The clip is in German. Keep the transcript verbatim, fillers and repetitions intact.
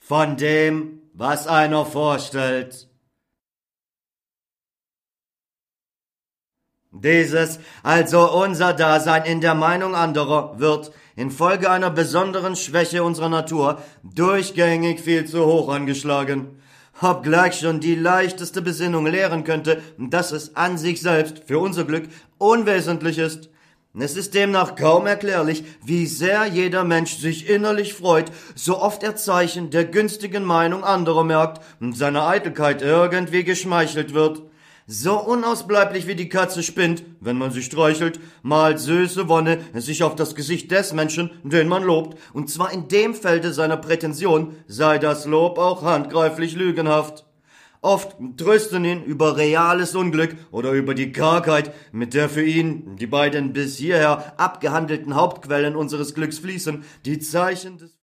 von dem, was einer vorstellt. Dieses, also unser Dasein in der Meinung anderer, wird infolge einer besonderen Schwäche unserer Natur durchgängig viel zu hoch angeschlagen, obgleich schon die leichteste Besinnung lehren könnte, dass es an sich selbst für unser Glück unwesentlich ist. Es ist demnach kaum erklärlich, wie sehr jeder Mensch sich innerlich freut, so oft er Zeichen der günstigen Meinung anderer merkt und seiner Eitelkeit irgendwie geschmeichelt wird. So unausbleiblich wie die Katze spinnt, wenn man sie streichelt, malt süße Wonne sich auf das Gesicht des Menschen, den man lobt, und zwar in dem Felde seiner Prätension, sei das Lob auch handgreiflich lügenhaft. Oft trösten ihn über reales Unglück oder über die Kargheit, mit der für ihn die beiden bis hierher abgehandelten Hauptquellen unseres Glücks fließen, die Zeichen des